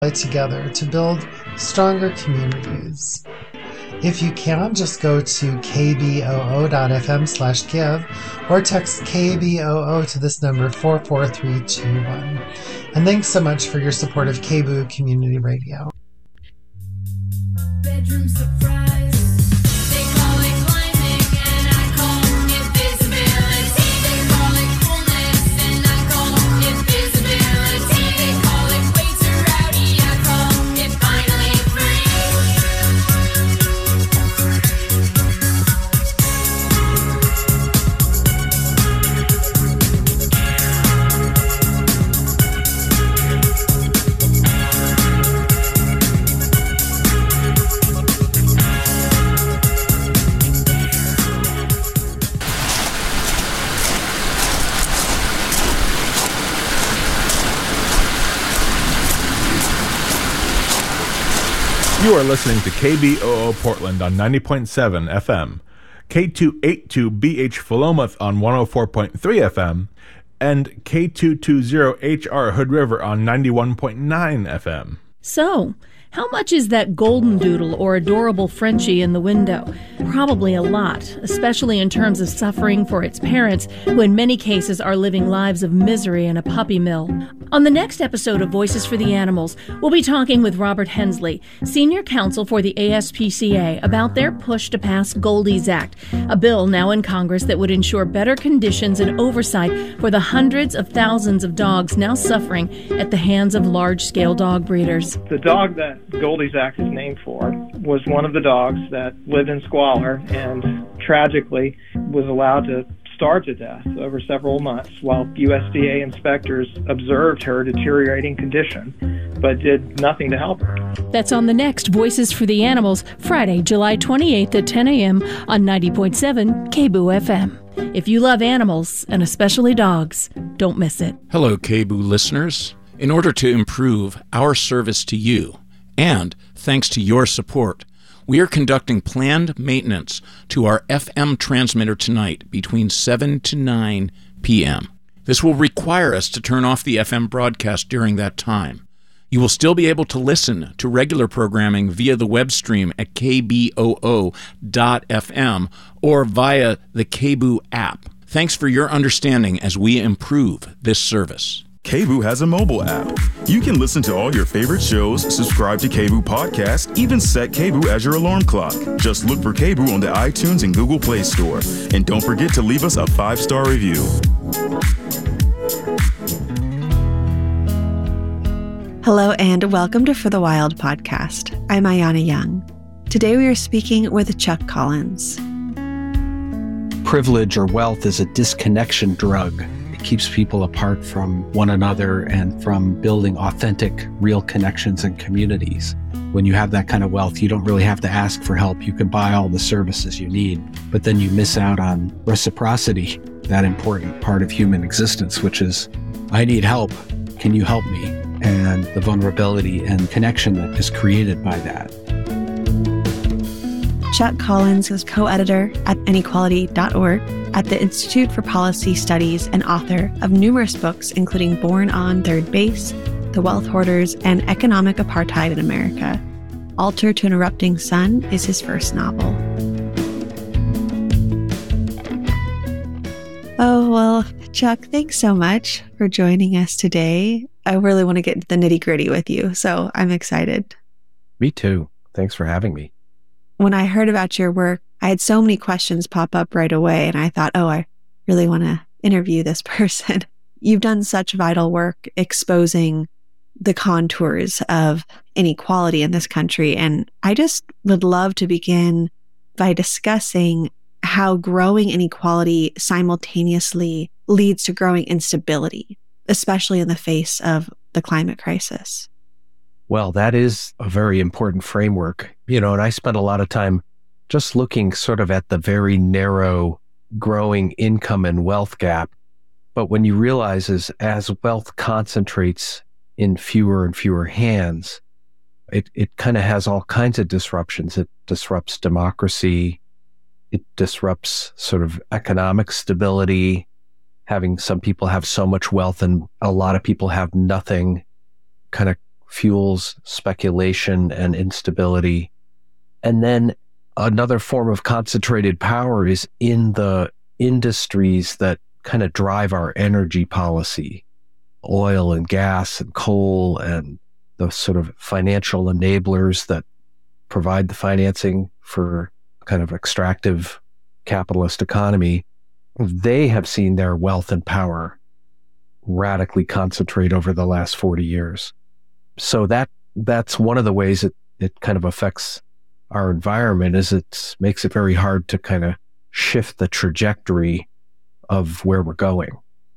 together to build stronger communities. If you can, just go to kboo.fm/give or text KBOO to this number 44321. And thanks so much for your support of KBOO Community Radio. Bedroom surprise. They call it climbing and I call it visibility. They call it coolness and I call it visibility. They call it way too rowdy, I call it finally free. You are listening to KBOO Portland on 90.7 FM, K282BH Philomath on 104.3 FM, and K220HR Hood River on 91.9 FM. So, how much is that golden doodle or adorable Frenchie in the window? Probably a lot, especially in terms of suffering for its parents, who in many cases are living lives of misery in a puppy mill. On the next episode of Voices for the Animals, we'll be talking with Robert Hensley, Senior Counsel for the ASPCA, about their push to pass Goldie's Act, a bill now in Congress that would ensure better conditions and oversight for the hundreds of thousands of dogs now suffering at the hands of large-scale dog breeders. The dog that Goldie's Act is named for was one of the dogs that lived in squalor and tragically was allowed to starve to death over several months while USDA inspectors observed her deteriorating condition but did nothing to help her. That's on the next Voices for the Animals, Friday, July 28th at 10 a.m. on 90.7 KBOO FM. If you love animals, and especially dogs, don't miss it. Hello, KBOO listeners. In order to improve our service to you, and thanks to your support, we are conducting planned maintenance to our FM transmitter tonight between 7 to 9 p.m. This will require us to turn off the FM broadcast during that time. You will still be able to listen to regular programming via the web stream at kboo.fm or via the KBOO app. Thanks for your understanding as we improve this service. KBOO has a mobile app. You can listen to all your favorite shows, subscribe to KBOO Podcast, even set KBOO as your alarm clock. Just look for KBOO on the iTunes and Google Play Store. And don't forget to leave us a 5-star review. Hello and welcome to For the Wild podcast. I'm Ayana Young. Today we are speaking with Chuck Collins. Privilege or wealth is a disconnection drug. Keeps people apart from one another and from building authentic, real connections and communities. When you have that kind of wealth, you don't really have to ask for help. You can buy all the services you need, but then you miss out on reciprocity, that important part of human existence, which is, I need help. Can you help me? And the vulnerability and connection that is created by that. Chuck Collins is co-editor at inequality.org at the Institute for Policy Studies and author of numerous books, including Born on Third Base, The Wealth Hoarders, and Economic Apartheid in America. Altar to an Erupting Sun is his first novel. Oh, well, Chuck, thanks so much for joining us today. I really want to get into the nitty-gritty with you, so I'm excited. Me too. Thanks for having me. When I heard about your work, I had so many questions pop up right away, and I thought, I really want to interview this person. You've done such vital work exposing the contours of inequality in this country, and I just would love to begin by discussing how growing inequality simultaneously leads to growing instability, especially in the face of the climate crisis. Well, that is a very important framework, and I spent a lot of time just looking sort of at the very narrow growing income and wealth gap. But when you realize as wealth concentrates in fewer and fewer hands, it kind of has all kinds of disruptions. It disrupts democracy. It disrupts sort of economic stability. Having some people have so much wealth and a lot of people have nothing kind of fuels speculation and instability. And then another form of concentrated power is in the industries that kind of drive our energy policy, oil and gas and coal, and the sort of financial enablers that provide the financing for kind of extractive capitalist economy. They have seen their wealth and power radically concentrate over the last 40 years. So that's one of the ways it kind of affects our environment, is it makes it very hard to kind of shift the trajectory of where we're going.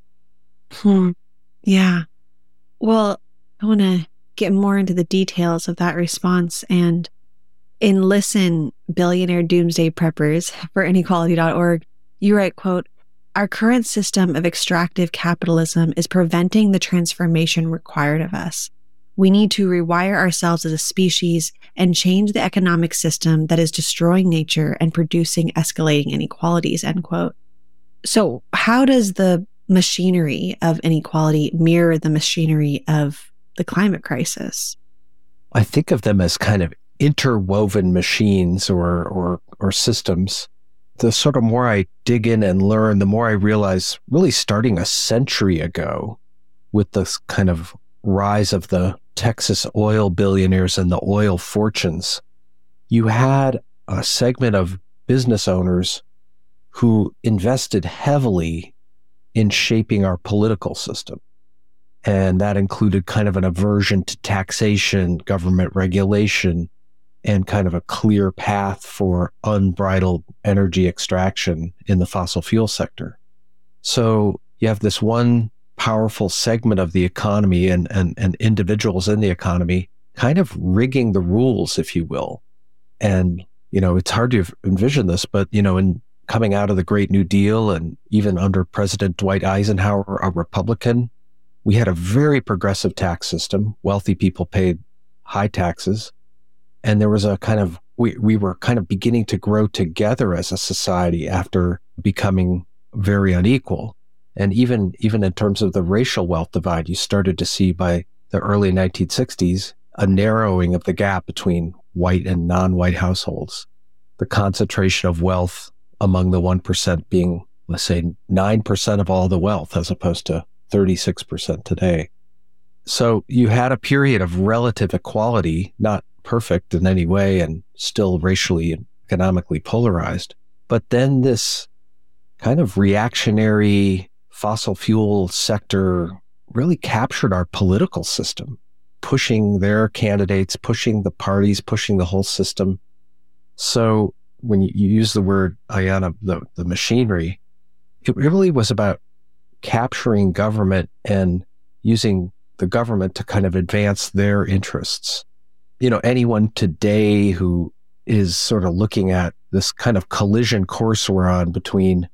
Yeah. Well, I want to get more into the details of that response. And in Listen, Billionaire Doomsday Preppers for inequality.org, you write, quote, "Our current system of extractive capitalism is preventing the transformation required of us. We need to rewire ourselves as a species and change the economic system that is destroying nature and producing escalating inequalities," end quote. So how does the machinery of inequality mirror the machinery of the climate crisis? I think of them as kind of interwoven machines or systems. The sort of more I dig in and learn, the more I realize, really starting a century ago with this kind of rise of the Texas oil billionaires and the oil fortunes, you had a segment of business owners who invested heavily in shaping our political system. And that included kind of an aversion to taxation, government regulation, and kind of a clear path for unbridled energy extraction in the fossil fuel sector. So you have this one powerful segment of the economy and individuals in the economy kind of rigging the rules, if you will. And, it's hard to envision this, but, in coming out of the Great New Deal and even under President Dwight Eisenhower, a Republican, we had a very progressive tax system. Wealthy people paid high taxes. And there was a kind of, we were kind of beginning to grow together as a society after becoming very unequal. And even in terms of the racial wealth divide, you started to see by the early 1960s a narrowing of the gap between white and non-white households. The concentration of wealth among the 1% being, let's say, 9% of all the wealth, as opposed to 36% today. So you had a period of relative equality, not perfect in any way and still racially and economically polarized. But then this kind of reactionary fossil fuel sector really captured our political system, pushing their candidates, pushing the parties, pushing the whole system. So when you use the word, Ayanna, the machinery, it really was about capturing government and using the government to kind of advance their interests. Anyone today who is sort of looking at this kind of collision course we're on between,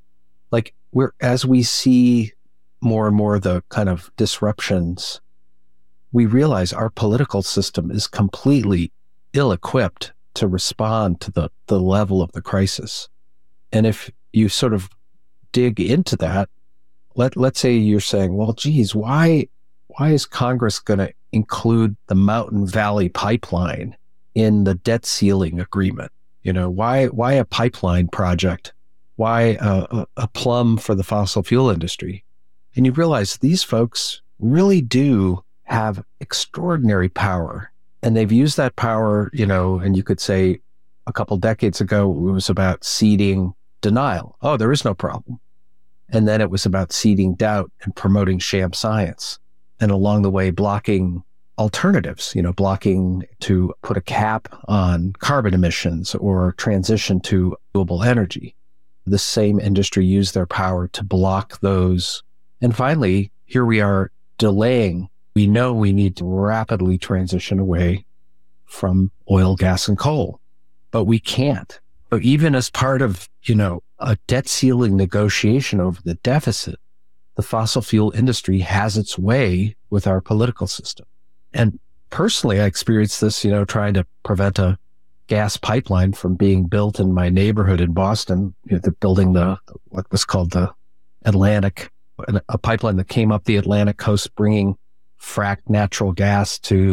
as we see more and more the kind of disruptions, we realize our political system is completely ill-equipped to respond to the level of the crisis. And if you sort of dig into that, let's say you're saying, well, geez, why is Congress going to include the Mountain Valley Pipeline in the debt ceiling agreement? Why a pipeline project? Why a plum for the fossil fuel industry? And you realize these folks really do have extraordinary power. And they've used that power, and you could say a couple decades ago, it was about seeding denial. Oh, there is no problem. And then it was about seeding doubt and promoting sham science. And along the way, blocking alternatives, blocking to put a cap on carbon emissions or transition to renewable energy. The same industry used their power to block those. And finally, here we are delaying. We know we need to rapidly transition away from oil, gas, and coal, but we can't. So even as part of, a debt ceiling negotiation over the deficit, the fossil fuel industry has its way with our political system. And personally, I experienced this, trying to prevent a gas pipeline from being built in my neighborhood in Boston. They're building what was called the Atlantic, a pipeline that came up the Atlantic coast, bringing fracked natural gas to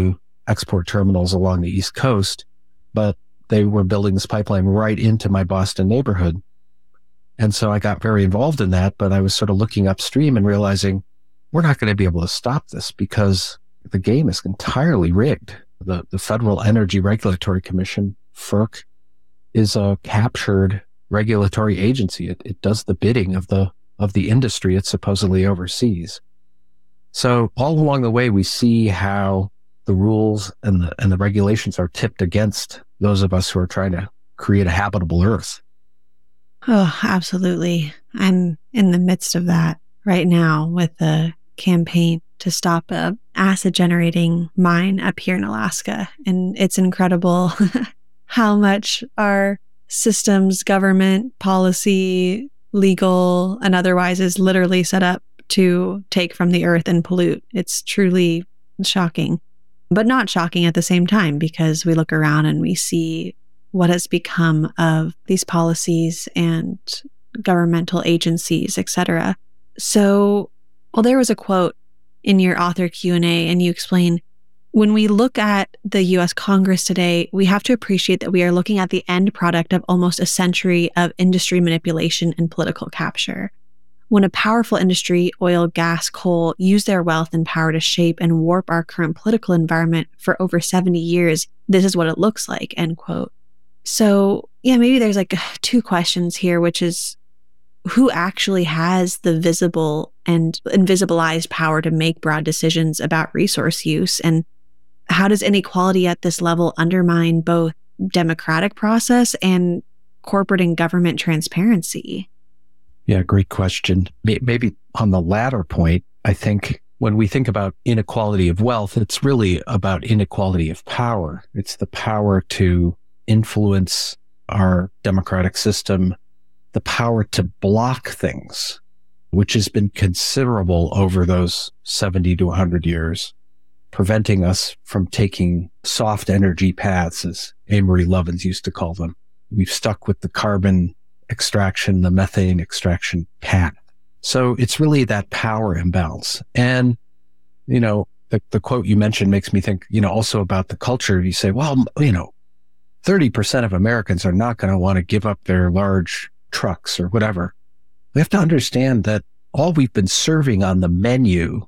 export terminals along the East Coast, but they were building this pipeline right into my Boston neighborhood. And so I got very involved in that, but I was sort of looking upstream and realizing we're not going to be able to stop this because the game is entirely rigged. The Federal Energy Regulatory Commission, FERC, is a captured regulatory agency. It does the bidding of the industry it supposedly oversees. So all along the way, we see how the rules and the regulations are tipped against those of us who are trying to create a habitable Earth. Oh, absolutely. I'm in the midst of that right now with the campaign to stop a acid generating mine up here in Alaska. And it's incredible how much our systems, government, policy, legal, and otherwise is literally set up to take from the earth and pollute. It's truly shocking, but not shocking at the same time because we look around and we see what has become of these policies and governmental agencies, etc. So, well, there was a quote in your author Q&A, and you explain, when we look at the U.S. Congress today, we have to appreciate that we are looking at the end product of almost a century of industry manipulation and political capture. When a powerful industry, oil, gas, coal, use their wealth and power to shape and warp our current political environment for over 70 years, this is what it looks like, end quote. So, yeah, maybe there's like two questions here, which is who actually has the visible and invisibilized power to make broad decisions about resource use? And how does inequality at this level undermine both democratic process and corporate and government transparency? Yeah, great question. Maybe on the latter point, I think when we think about inequality of wealth, it's really about inequality of power. It's the power to influence our democratic system, the power to block things, which has been considerable over those 70 to 100 years, preventing us from taking soft energy paths, as Amory Lovins used to call them. We've stuck with the carbon extraction, the methane extraction path. So it's really that power imbalance. And, you know, the quote you mentioned makes me think, you know, also about the culture. You say, well, you know, 30% of Americans are not going to want to give up their large trucks or whatever. We have to understand that all we've been serving on the menu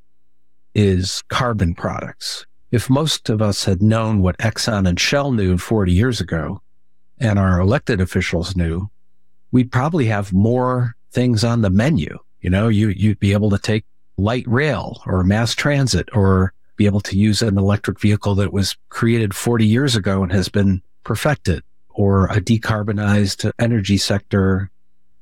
is carbon products. If most of us had known what Exxon and Shell knew 40 years ago, and our elected officials knew, we'd probably have more things on the menu. You know, you'd be able to take light rail or mass transit or be able to use an electric vehicle that was created 40 years ago and has been perfected, or a decarbonized energy sector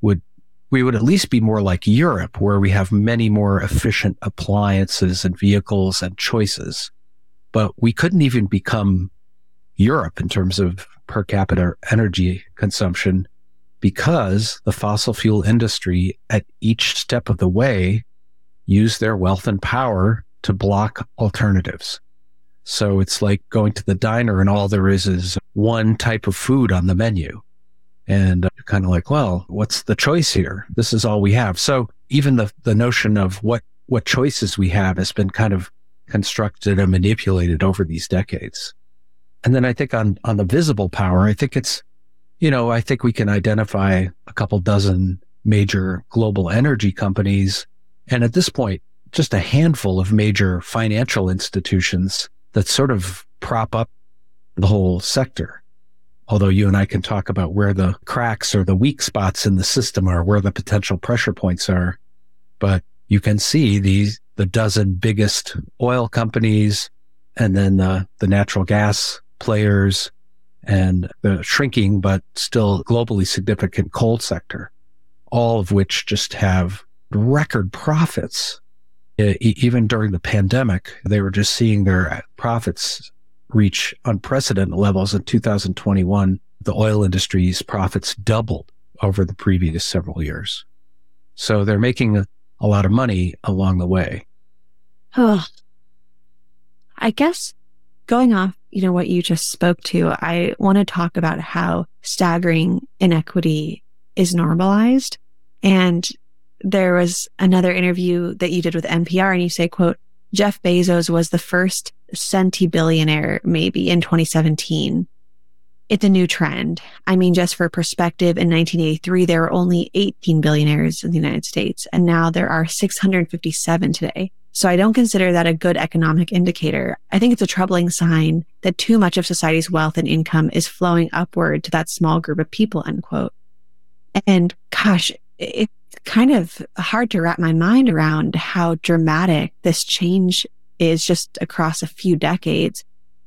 we would at least be more like Europe, where we have many more efficient appliances and vehicles and choices. But we couldn't even become Europe in terms of per capita energy consumption because the fossil fuel industry at each step of the way used their wealth and power to block alternatives. So it's like going to the diner and all there is one type of food on the menu. And you're kind of like, well, what's the choice here? This is all we have. So even the notion of what choices we have has been kind of constructed and manipulated over these decades. And then I think on the visible power, I think it's, you know, I think we can identify a couple dozen major global energy companies. And at this point, just a handful of major financial institutions that sort of prop up the whole sector. Although you and I can talk about where the cracks or the weak spots in the system are, where the potential pressure points are. But you can see the dozen biggest oil companies and then the natural gas players and the shrinking but still globally significant coal sector, all of which just have record profits. Even during the pandemic, they were just seeing their profits reach unprecedented levels. In 2021, the oil industry's profits doubled over the previous several years. So they're making a lot of money along the way. Oh, I guess going off, you know, what you just spoke to, I want to talk about how staggering inequity is normalized. And there was another interview that you did with NPR and you say, quote, Jeff Bezos was the first centibillionaire maybe in 2017. It's a new trend. I mean, just for perspective, in 1983, there were only 18 billionaires in the United States, and now there are 657 today. So I don't consider that a good economic indicator. I think it's a troubling sign that too much of society's wealth and income is flowing upward to that small group of people, unquote. And gosh, it's kind of hard to wrap my mind around how dramatic this change is just across a few decades.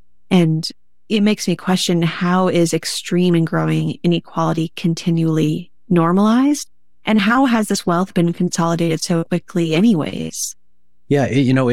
And it makes me question, how is extreme and growing inequality continually normalized? And how has this wealth been consolidated so quickly anyways? Yeah,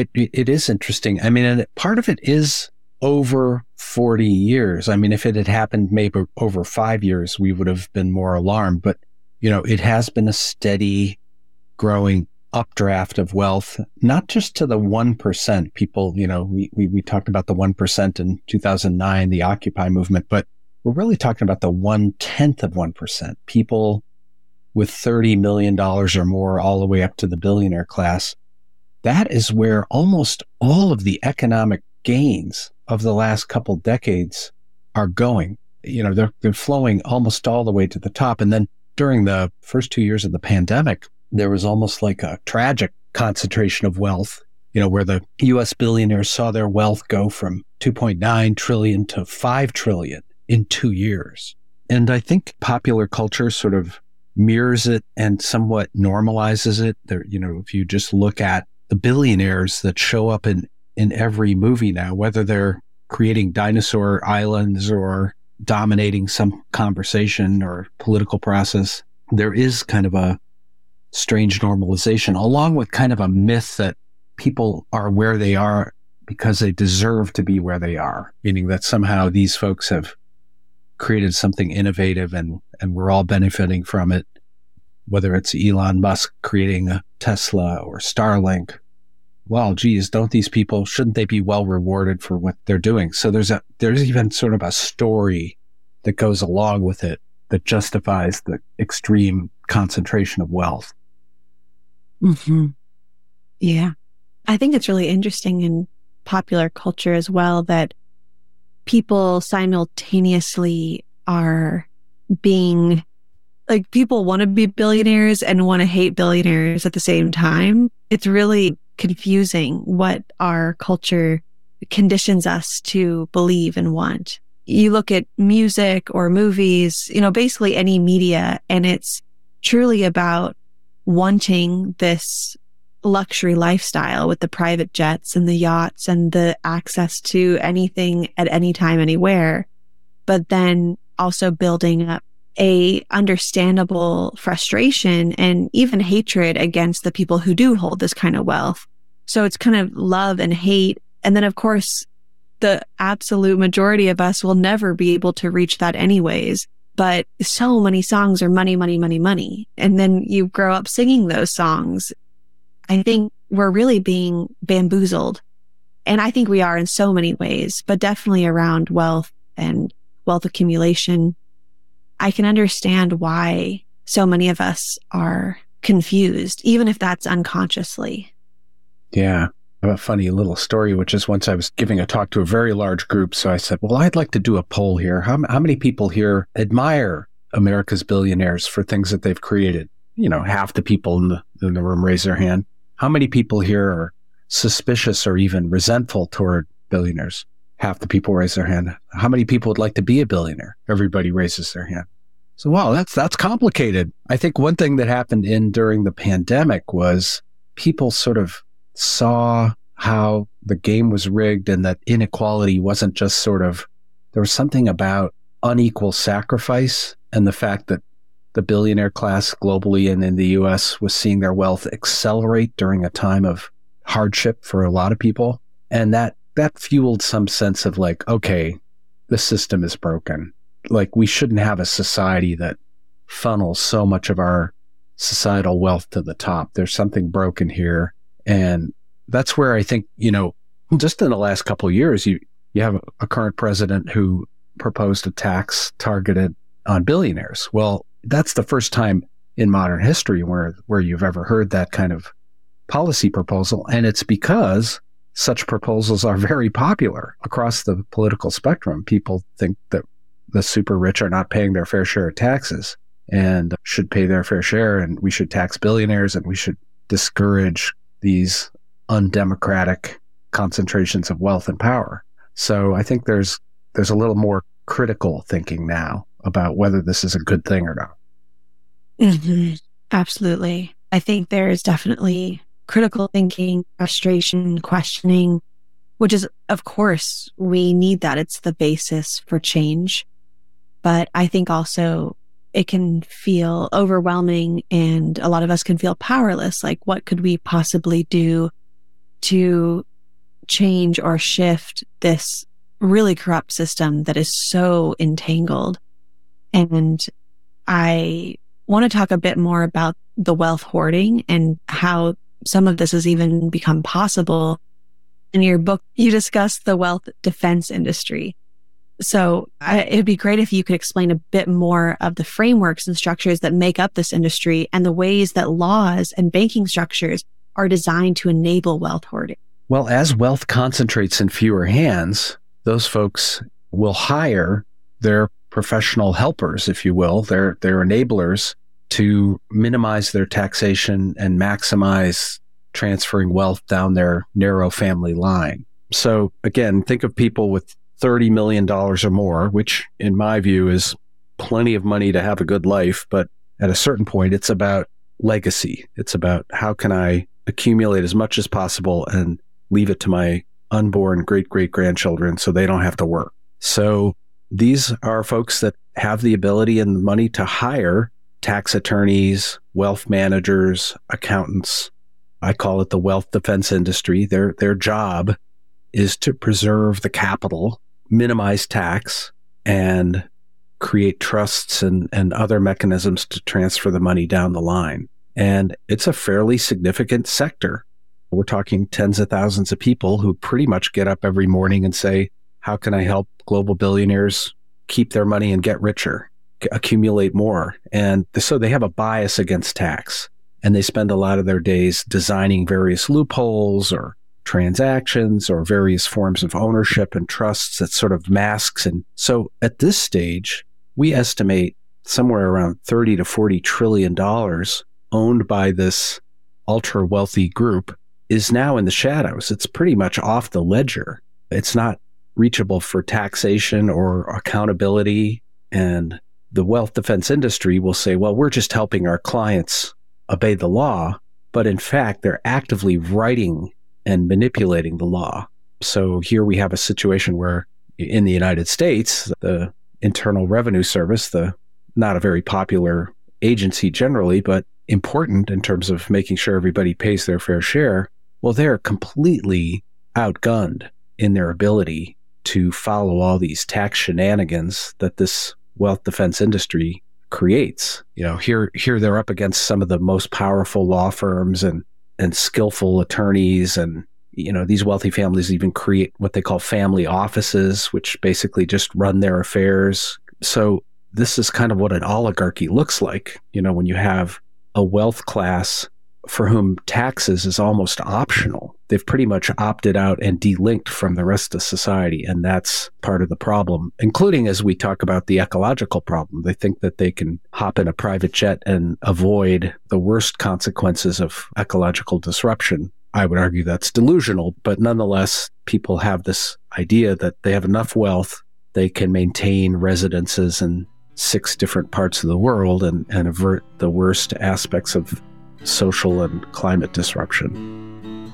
it is interesting. I mean, and part of it is over 40 years. I mean, if it had happened maybe over 5 years, we would have been more alarmed. But, it has been a steady growing updraft of wealth, not just to the 1%. People, we talked about the 1% in 2009, the Occupy movement, but we're really talking about the 1/10 of 1%. People with $30 million or more all the way up to the billionaire class. That is where almost all of the economic gains of the last couple decades are going. They're flowing almost all the way to the top. And then during the first 2 years of the pandemic, there was almost like a tragic concentration of wealth, where the U.S. billionaires saw their wealth go from 2.9 trillion to 5 trillion in 2 years. And I think popular culture sort of mirrors it and somewhat normalizes it. There, if you just look at the billionaires that show up in every movie now, whether they're creating dinosaur islands or dominating some conversation or political process, there is kind of a strange normalization, along with kind of a myth that people are where they are because they deserve to be where they are, meaning that somehow these folks have created something innovative and we're all benefiting from it, whether it's Elon Musk creating a Tesla or Starlink. Well, geez, shouldn't they be well rewarded for what they're doing? So there's even sort of a story that goes along with it that justifies the extreme concentration of wealth. Mm-hmm. Yeah. I think it's really interesting in popular culture as well that people simultaneously are being, like, people want to be billionaires and want to hate billionaires at the same time. It's really confusing what our culture conditions us to believe and want. You look at music or movies, basically any media, and it's truly about wanting this luxury lifestyle with the private jets and the yachts and the access to anything at any time, anywhere, but then also building up a understandable frustration and even hatred against the people who do hold this kind of wealth. So it's kind of love and hate. And then, of course, the absolute majority of us will never be able to reach that anyways. But so many songs are money, money, money, money. And then you grow up singing those songs. I think we're really being bamboozled. And I think we are in so many ways, but definitely around wealth and wealth accumulation. I can understand why so many of us are confused, even if that's unconsciously. Yeah. I have a funny little story, which is once I was giving a talk to a very large group. So I said, well, I'd like to do a poll here. How many people here admire America's billionaires for things that they've created? Half the people in the room raise their hand. How many people here are suspicious or even resentful toward billionaires? Half the people raise their hand. How many people would like to be a billionaire? Everybody raises their hand. So, wow, that's complicated. I think one thing that happened during the pandemic was people sort of saw how the game was rigged and that inequality wasn't just there was something about unequal sacrifice and the fact that the billionaire class globally and in the US was seeing their wealth accelerate during a time of hardship for a lot of people. And that fueled some sense of like, okay, the system is broken. Like, we shouldn't have a society that funnels so much of our societal wealth to the top. There's something broken here. And that's where I think, just in the last couple of years, you have a current president who proposed a tax targeted on billionaires. Well, that's the first time in modern history where you've ever heard that kind of policy proposal. And it's because such proposals are very popular across the political spectrum. People think that the super rich are not paying their fair share of taxes and should pay their fair share, and we should tax billionaires, and we should discourage these undemocratic concentrations of wealth and power. So I think there's a little more critical thinking now about whether this is a good thing or not. Mm-hmm. Absolutely. I think there is definitely critical thinking, frustration, questioning, which is, of course, we need that. It's the basis for change. But I think also it can feel overwhelming, and a lot of us can feel powerless. Like, what could we possibly do to change or shift this really corrupt system that is so entangled? And I want to talk a bit more about the wealth hoarding and how some of this has even become possible. In your book, you discuss the wealth defense industry. So it'd be great if you could explain a bit more of the frameworks and structures that make up this industry and the ways that laws and banking structures are designed to enable wealth hoarding. Well, as wealth concentrates in fewer hands, those folks will hire their professional helpers, if you will, their enablers, to minimize their taxation and maximize transferring wealth down their narrow family line. So again, think of people with $30 million or more, which in my view is plenty of money to have a good life. But at a certain point, it's about legacy. It's about how can I accumulate as much as possible and leave it to my unborn great-great-grandchildren so they don't have to work. So these are folks that have the ability and money to hire tax attorneys, wealth managers, accountants. I call it the wealth defense industry. Their job is to preserve the capital, minimize tax, and create trusts and other mechanisms to transfer the money down the line. And it's a fairly significant sector. We're talking tens of thousands of people who pretty much get up every morning and say, how can I help global billionaires keep their money and get richer, accumulate more? And so they have a bias against tax. And they spend a lot of their days designing various loopholes or transactions or various forms of ownership and trusts that sort of masks. And so at this stage, we estimate somewhere around $30 to $40 trillion owned by this ultra wealthy group is now in the shadows. It's pretty much off the ledger. It's not reachable for taxation or accountability. And the wealth defense industry will say, well, we're just helping our clients obey the law. But in fact, they're actively writing and manipulating the law. So here we have a situation where in the United States, the Internal Revenue Service, not a very popular agency generally, but important in terms of making sure everybody pays their fair share, well, they're completely outgunned in their ability to follow all these tax shenanigans that this wealth defense industry creates. You know, here they're up against some of the most powerful law firms and skillful attorneys. And, you know, these wealthy families even create what they call family offices, which basically just run their affairs. So this is kind of what an oligarchy looks like, you know, when you have a wealth class for whom taxes is almost optional. They've pretty much opted out and delinked from the rest of society. And that's part of the problem, including as we talk about the ecological problem. They think that they can hop in a private jet and avoid the worst consequences of ecological disruption. I would argue that's delusional, but nonetheless, people have this idea that they have enough wealth, they can maintain residences in 6 different parts of the world and avert the worst aspects of social and climate disruption.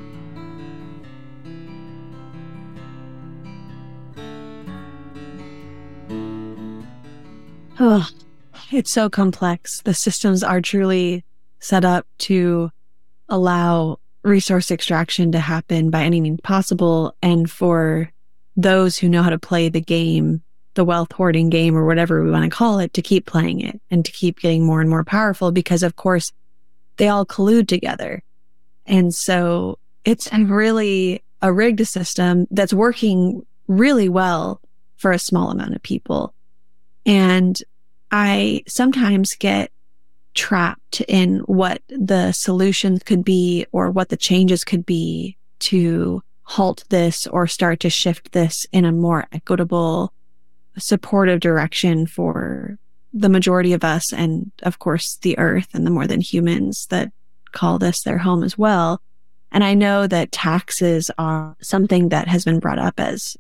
Oh, it's so complex. The systems are truly set up to allow resource extraction to happen by any means possible, and for those who know how to play the game, the wealth hoarding game or whatever we want to call it, to keep playing it and to keep getting more and more powerful, because of course they all collude together. And so it's really a rigged system that's working really well for a small amount of people. And I sometimes get trapped in what the solutions could be or what the changes could be to halt this or start to shift this in a more equitable, supportive direction for the majority of us and, of course, the earth and the more than humans that call this their home as well. And I know that taxes are something that has been brought up as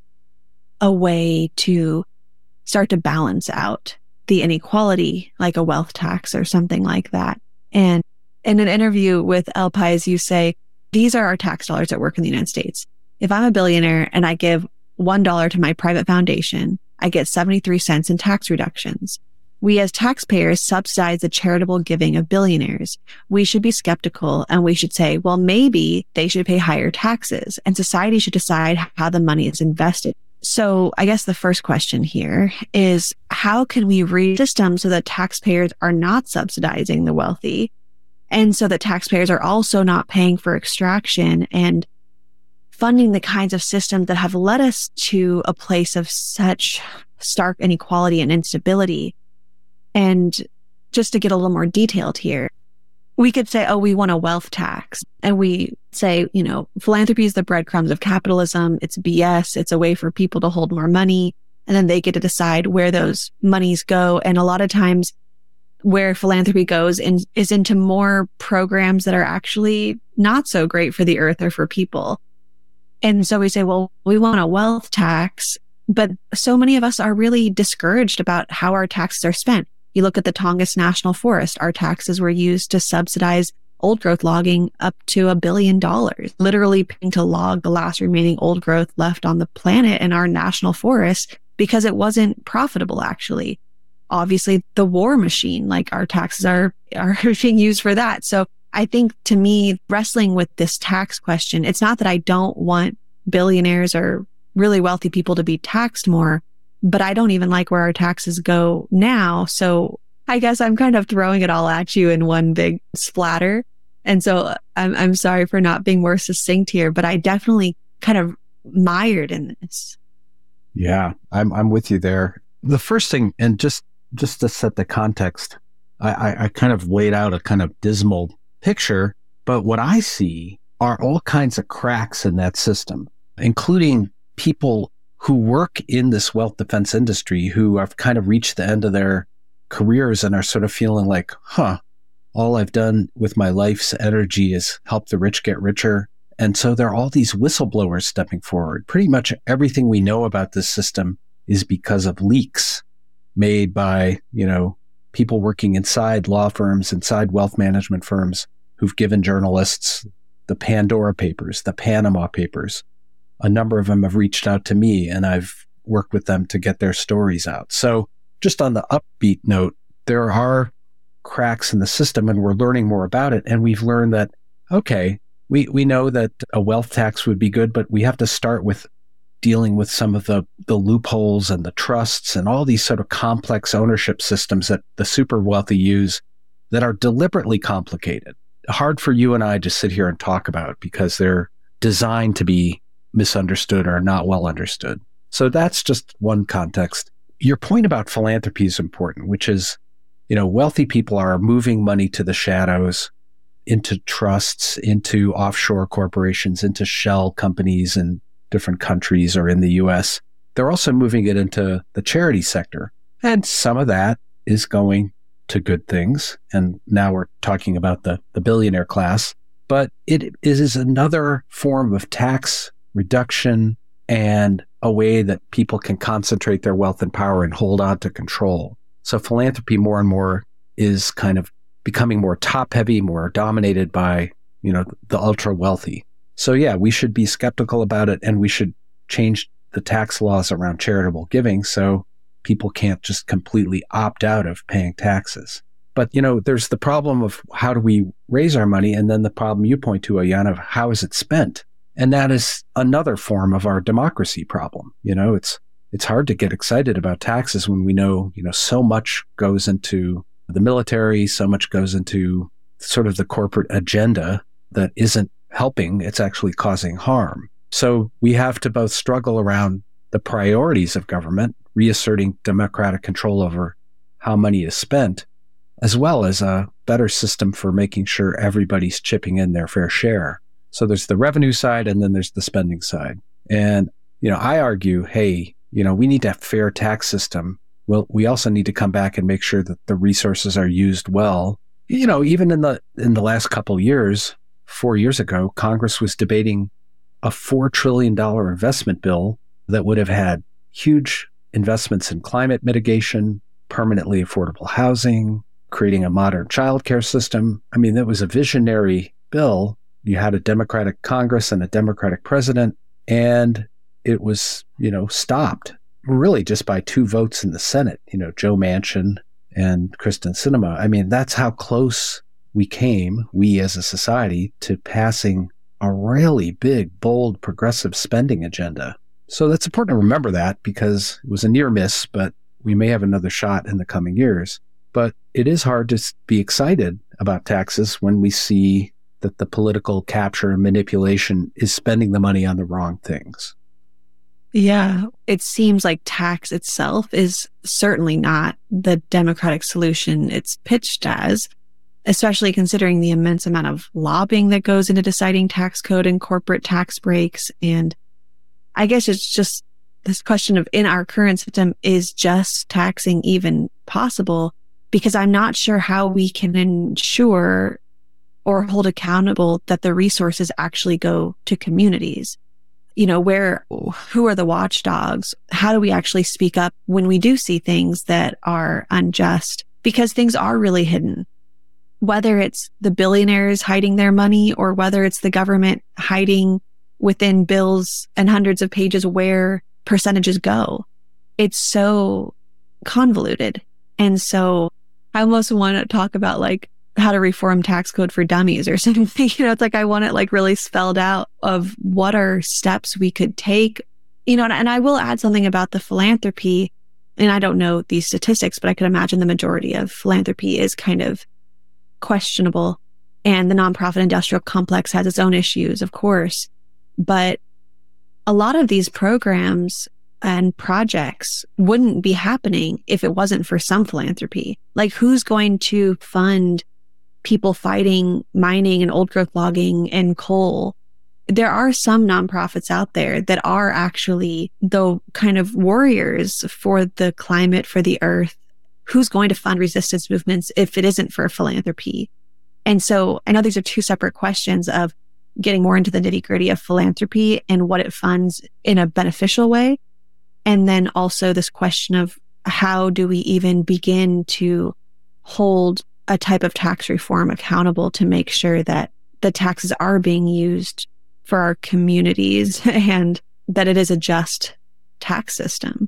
a way to start to balance out the inequality, like a wealth tax or something like that. And in an interview with El País, you say, these are our tax dollars at work in the United States. If I'm a billionaire and I give $1 to my private foundation, I get 73 cents in tax reductions. We as taxpayers subsidize the charitable giving of billionaires. We should be skeptical and we should say, well, maybe they should pay higher taxes and society should decide how the money is invested. So I guess the first question here is, how can we read the system so that taxpayers are not subsidizing the wealthy and so that taxpayers are also not paying for extraction and funding the kinds of systems that have led us to a place of such stark inequality and instability? And just to get a little more detailed here, we could say, oh, we want a wealth tax. And we say, philanthropy is the breadcrumbs of capitalism. It's BS. It's a way for people to hold more money. And then they get to decide where those monies go. And a lot of times where philanthropy goes is into more programs that are actually not so great for the earth or for people. And so we say, well, we want a wealth tax. But so many of us are really discouraged about how our taxes are spent. You look at the Tongass National Forest, our taxes were used to subsidize old growth logging up to $1 billion, literally paying to log the last remaining old growth left on the planet in our national forest because it wasn't profitable, actually. Obviously, the war machine, like our taxes are being used for that. So I think, to me, wrestling with this tax question, it's not that I don't want billionaires or really wealthy people to be taxed more, but I don't even like where our taxes go now. So I guess I'm kind of throwing it all at you in one big splatter. And so I'm sorry for not being more succinct here, but I definitely kind of mired in this. Yeah, I'm with you there. The first thing, and just to set the context, I kind of laid out a kind of dismal picture, but what I see are all kinds of cracks in that system, including people who work in this wealth defense industry who have kind of reached the end of their careers and are sort of feeling like, all I've done with my life's energy is help the rich get richer. And so there are all these whistleblowers stepping forward. Pretty much everything we know about this system is because of leaks made by, people working inside law firms, inside wealth management firms who've given journalists the Pandora Papers, the Panama Papers. A number of them have reached out to me and I've worked with them to get their stories out. So just on the upbeat note, there are cracks in the system and we're learning more about it. And we've learned that, okay, we know that a wealth tax would be good, but we have to start with dealing with some of the loopholes and the trusts and all these sort of complex ownership systems that the super wealthy use that are deliberately complicated. Hard for you and I to sit here and talk about because they're designed to be misunderstood or not well understood. So that's just one context. Your point about philanthropy is important, which is, wealthy people are moving money to the shadows, into trusts, into offshore corporations, into shell companies in different countries or in the US. They're also moving it into the charity sector. And some of that is going to good things. And now we're talking about the billionaire class. But it is another form of tax reduction and a way that people can concentrate their wealth and power and hold on to control. So philanthropy more and more is kind of becoming more top heavy, more dominated by, the ultra wealthy. So yeah, we should be skeptical about it and we should change the tax laws around charitable giving so people can't just completely opt out of paying taxes. But, there's the problem of how do we raise our money? And then the problem you point to, Ayanna, of how is it spent? And that is another form of our democracy problem. It's hard to get excited about taxes when we know, so much goes into the military, so much goes into sort of the corporate agenda that isn't helping, it's actually causing harm. So we have to both struggle around the priorities of government, reasserting democratic control over how money is spent, as well as a better system for making sure everybody's chipping in their fair share. So there's the revenue side and then there's the spending side. And, I argue, hey, we need to have a fair tax system. Well, we also need to come back and make sure that the resources are used well. Even in the last couple of years, 4 years ago, Congress was debating a $4 trillion investment bill that would have had huge investments in climate mitigation, permanently affordable housing, creating a modern childcare system. I mean, that was a visionary bill. You had a Democratic Congress and a Democratic president, and it was, stopped really just by 2 votes in the Senate, Joe Manchin and Kristen Sinema. I mean, that's how close we came, we as a society, to passing a really big, bold, progressive spending agenda. So that's important to remember that because it was a near miss, but we may have another shot in the coming years. But it is hard to be excited about taxes when we see that the political capture and manipulation is spending the money on the wrong things. Yeah, it seems like tax itself is certainly not the democratic solution it's pitched as, especially considering the immense amount of lobbying that goes into deciding tax code and corporate tax breaks. And I guess it's just this question of, in our current system, is just taxing even possible? Because I'm not sure how we can ensure or hold accountable that the resources actually go to communities. Who are the watchdogs? How do we actually speak up when we do see things that are unjust? Because things are really hidden. Whether it's the billionaires hiding their money or whether it's the government hiding within bills and hundreds of pages where percentages go. It's so convoluted. And so I almost want to talk about how to reform tax code for dummies or something. It's I want it really spelled out of what are steps we could take, and I will add something about the philanthropy. And I don't know these statistics, but I could imagine the majority of philanthropy is kind of questionable. And the nonprofit industrial complex has its own issues, of course. But a lot of these programs and projects wouldn't be happening if it wasn't for some philanthropy. Who's going to fund people fighting mining and old growth logging and coal? There are some nonprofits out there that are actually the kind of warriors for the climate, for the earth. Who's going to fund resistance movements if it isn't for philanthropy? And so I know these are 2 separate questions of getting more into the nitty gritty of philanthropy and what it funds in a beneficial way. And then also this question of how do we even begin to hold a type of tax reform accountable to make sure that the taxes are being used for our communities and that it is a just tax system.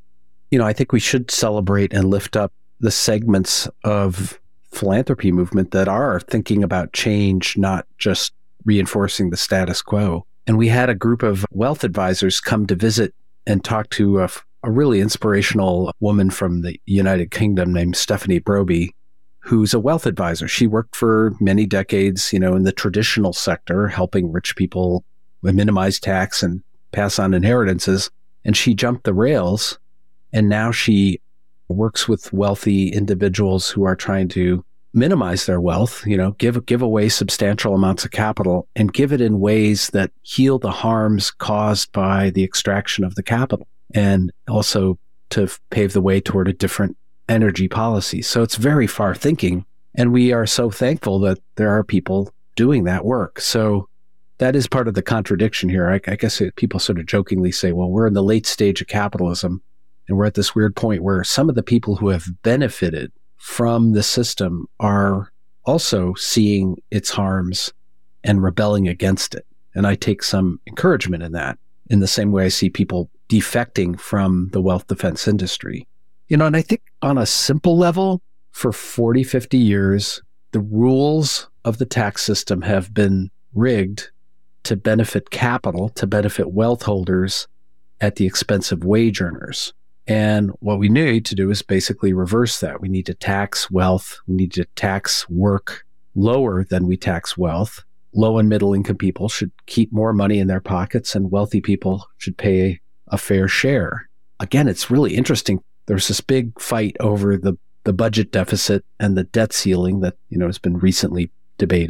I think we should celebrate and lift up the segments of philanthropy movement that are thinking about change, not just reinforcing the status quo. And we had a group of wealth advisors come to visit and talk to a really inspirational woman from the United Kingdom named Stephanie Broby, who's a wealth advisor. She worked for many decades, in the traditional sector, helping rich people minimize tax and pass on inheritances. And she jumped the rails. And now she works with wealthy individuals who are trying to minimize their wealth, give away substantial amounts of capital and give it in ways that heal the harms caused by the extraction of the capital, and also to pave the way toward a different energy policy. So it's very far thinking. And we are so thankful that there are people doing that work. So that is part of the contradiction here. I guess people sort of jokingly say, well, we're in the late stage of capitalism. And we're at this weird point where some of the people who have benefited from the system are also seeing its harms and rebelling against it. And I take some encouragement in that, in the same way I see people defecting from the wealth defense industry. And I think on a simple level, for 40, 50 years, the rules of the tax system have been rigged to benefit capital, to benefit wealth holders at the expense of wage earners. And what we need to do is basically reverse that. We need to tax wealth. We need to tax work lower than we tax wealth. Low and middle income people should keep more money in their pockets, and wealthy people should pay a fair share. Again, it's really interesting. There's this big fight over the budget deficit and the debt ceiling that, has been recently debated.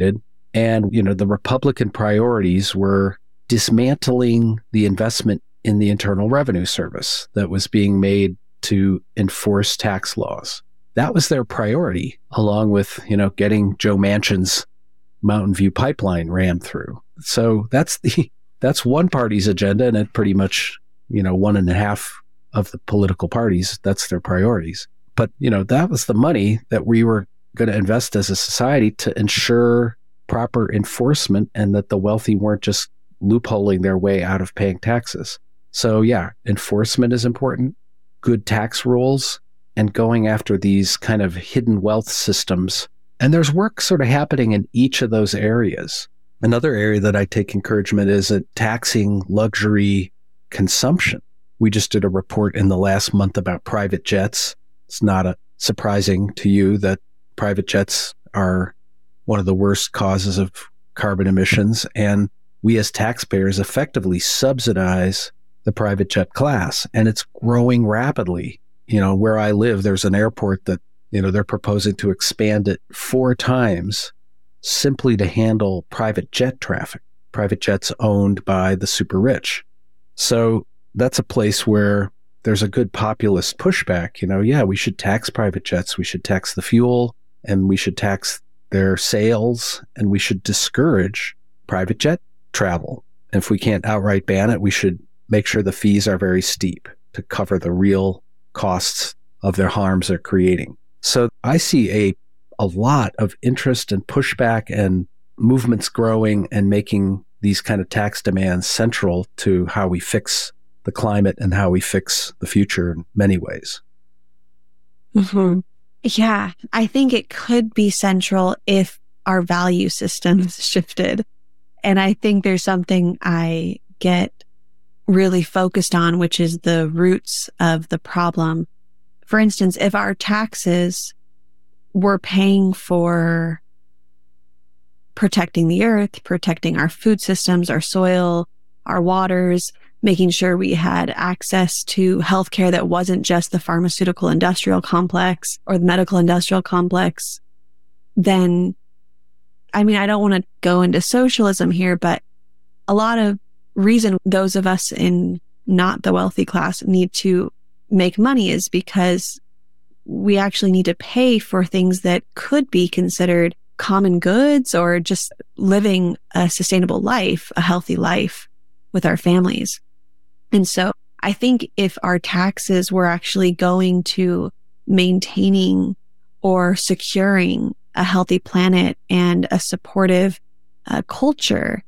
And, the Republican priorities were dismantling the investment in the Internal Revenue Service that was being made to enforce tax laws. That was their priority, along with, getting Joe Manchin's Mountain View pipeline ran through. So that's one party's agenda, and it pretty much, one and a half of the political parties, that's their priorities. But, that was the money that we were going to invest as a society to ensure proper enforcement and that the wealthy weren't just loopholing their way out of paying taxes. So yeah, enforcement is important, good tax rules, and going after these kind of hidden wealth systems. And there's work sort of happening in each of those areas. Another area that I take encouragement is at taxing luxury consumption. We just did a report in the last month about private jets. It's not surprising to you that private jets are one of the worst causes of carbon emissions, and we as taxpayers effectively subsidize the private jet class, and it's growing rapidly. Where I live, there's an airport that, they're proposing to expand it 4 times simply to handle private jet traffic, private jets owned by the super rich. So that's a place where there's a good populist pushback. Yeah, we should tax private jets, we should tax the fuel, and we should tax their sales, and we should discourage private jet travel. And if we can't outright ban it, we should make sure the fees are very steep to cover the real costs of their harms they're creating. So I see a lot of interest and pushback and movements growing and making these kind of tax demands central to how we fix the climate and how we fix the future in many ways. Mm-hmm. Yeah, I think it could be central if our value systems shifted. And I think there's something I get really focused on, which is the roots of the problem. For instance, if our taxes were paying for protecting the earth, protecting our food systems, our soil, our waters, making sure we had access to healthcare that wasn't just the pharmaceutical industrial complex or the medical industrial complex, then, I don't want to go into socialism here, but a lot of reason those of us in not the wealthy class need to make money is because we actually need to pay for things that could be considered common goods or just living a sustainable life, a healthy life with our families. And so I think if our taxes were actually going to maintaining or securing a healthy planet and a supportive culture,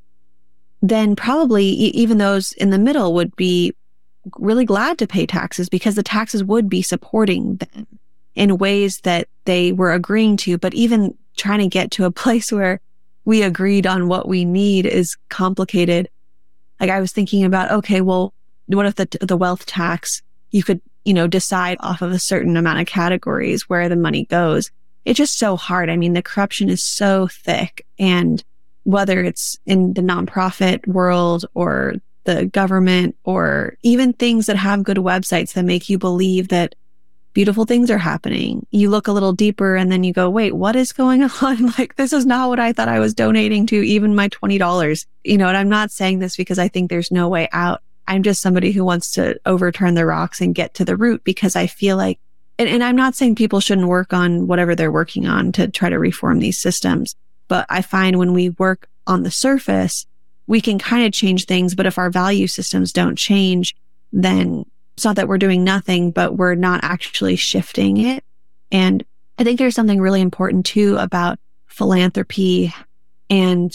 then probably even those in the middle would be really glad to pay taxes because the taxes would be supporting them in ways that they were agreeing to. But even trying to get to a place where we agreed on what we need is complicated. Like I was thinking about, okay, well, what if the wealth tax, you could, decide off of a certain amount of categories where the money goes. It's just so hard. The corruption is so thick, and whether it's in the nonprofit world or the government or even things that have good websites that make you believe that beautiful things are happening, you look a little deeper and then you go, wait, what is going on? Like, this is not what I thought I was donating to, even my $20. And I'm not saying this because I think there's no way out. I'm just somebody who wants to overturn the rocks and get to the root, because I feel like, and I'm not saying people shouldn't work on whatever they're working on to try to reform these systems, but I find when we work on the surface, we can kind of change things. But if our value systems don't change, then it's not that we're doing nothing, but we're not actually shifting it. And I think there's something really important too about philanthropy and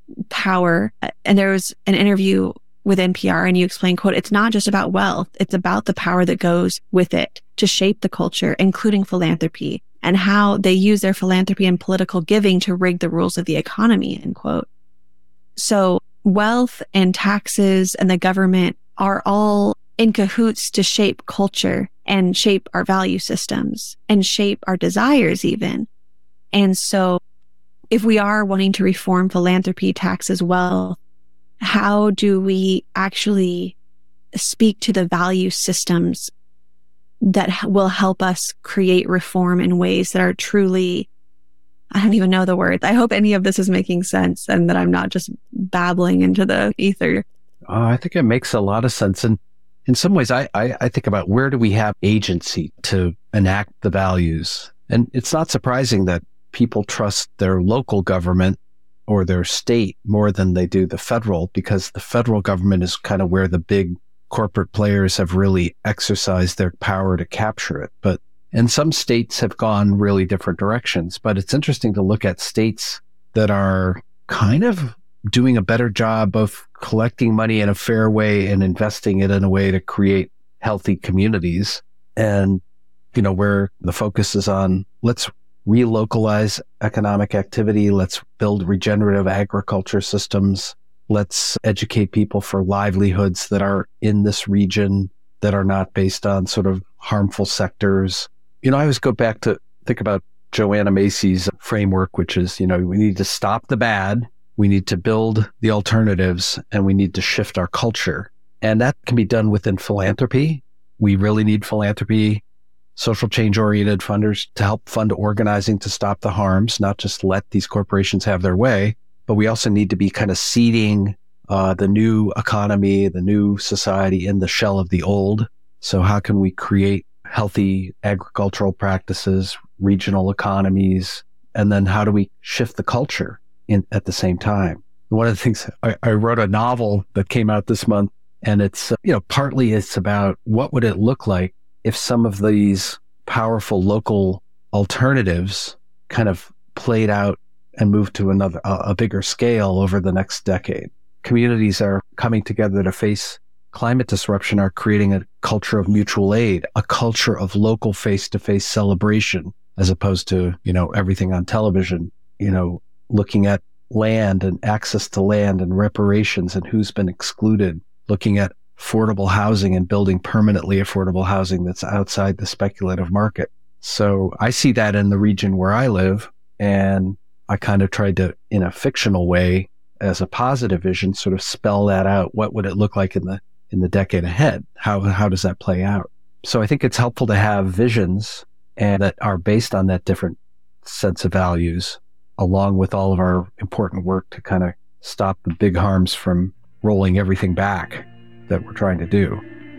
power. And there was an interview with NPR and you explain, quote, "It's not just about wealth. It's about the power that goes with it to shape the culture, including philanthropy, and how they use their philanthropy and political giving to rig the rules of the economy," end quote. So wealth and taxes and the government are all in cahoots to shape culture and shape our value systems and shape our desires even. And so if we are wanting to reform philanthropy, taxes, wealth, how do we actually speak to the value systems that will help us create reform in ways that are truly I don't even know the words. I hope any of this is making sense and that I'm not just babbling into the ether. I think it makes a lot of sense. And in some ways, I think about where do we have agency to enact the values? And it's not surprising that people trust their local government or their state more than they do the federal, because the federal government is kind of where the big corporate players have really exercised their power to capture it. And some states have gone really different directions. But it's interesting to look at states that are kind of doing a better job of collecting money in a fair way and investing it in a way to create healthy communities. And, where the focus is on, let's relocalize economic activity. Let's build regenerative agriculture systems. Let's educate people for livelihoods that are in this region that are not based on sort of harmful sectors. I always go back to think about Joanna Macy's framework, which is, we need to stop the bad, we need to build the alternatives, and we need to shift our culture. And that can be done within philanthropy. We really need philanthropy, social change-oriented funders to help fund organizing to stop the harms, not just let these corporations have their way. But we also need to be kind of seeding the new economy, the new society in the shell of the old. So how can we create healthy agricultural practices, regional economies, and then how do we shift the culture at the same time? One of the things, I wrote a novel that came out this month, and it's, partly it's about what would it look like if some of these powerful local alternatives kind of played out and moved to a bigger scale over the next decade. Communities are coming together to face climate disruption, are creating a culture of mutual aid, a culture of local face-to-face celebration, as opposed to, everything on television, looking at land and access to land and reparations and who's been excluded, looking at affordable housing and building permanently affordable housing that's outside the speculative market. So I see that in the region where I live, and I kind of tried to, in a fictional way, as a positive vision, sort of spell that out. What would it look like in the decade ahead? How does that play out? So I think it's helpful to have visions and that are based on that different sense of values, along with all of our important work to kind of stop the big harms from rolling everything back that we're trying to do.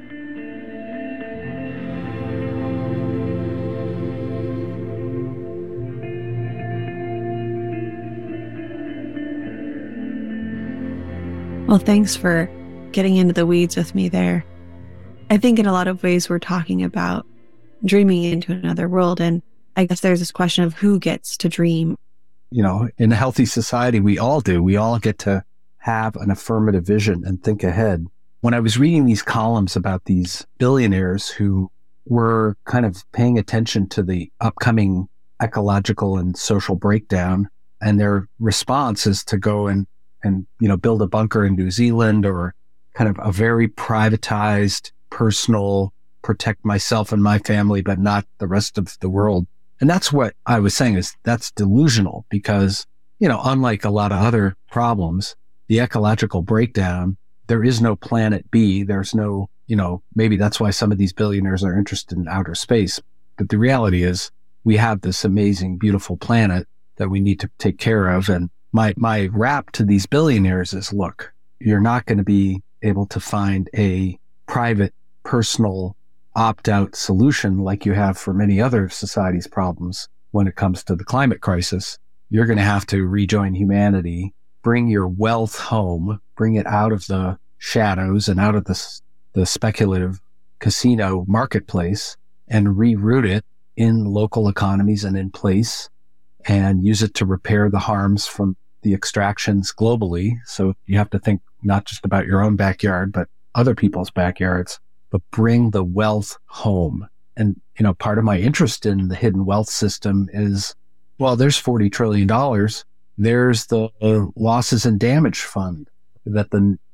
Well, thanks for getting into the weeds with me there. I think in a lot of ways we're talking about dreaming into another world. And I guess there's this question of who gets to dream. In a healthy society, we all do. We all get to have an affirmative vision and think ahead. When I was reading these columns about these billionaires who were kind of paying attention to the upcoming ecological and social breakdown, and their response is to go and build a bunker in New Zealand, or kind of a very privatized, personal, protect myself and my family, but not the rest of the world. And that's what I was saying, is that's delusional, because, unlike a lot of other problems, the ecological breakdown, there is no planet B. There's no, maybe that's why some of these billionaires are interested in outer space. But the reality is we have this amazing, beautiful planet that we need to take care of. And my rap to these billionaires is, look, you're not going to be able to find a private, personal, opt-out solution like you have for many other societies' problems when it comes to the climate crisis. You're going to have to rejoin humanity, bring your wealth home, bring it out of the shadows and out of the speculative casino marketplace, and reroute it in local economies and in place, and use it to repair the harms from the extractions globally. So you have to think not just about your own backyard, but other people's backyards, but bring the wealth home. And, part of my interest in the hidden wealth system is, well, there's $40 trillion. There's the losses and damage fund that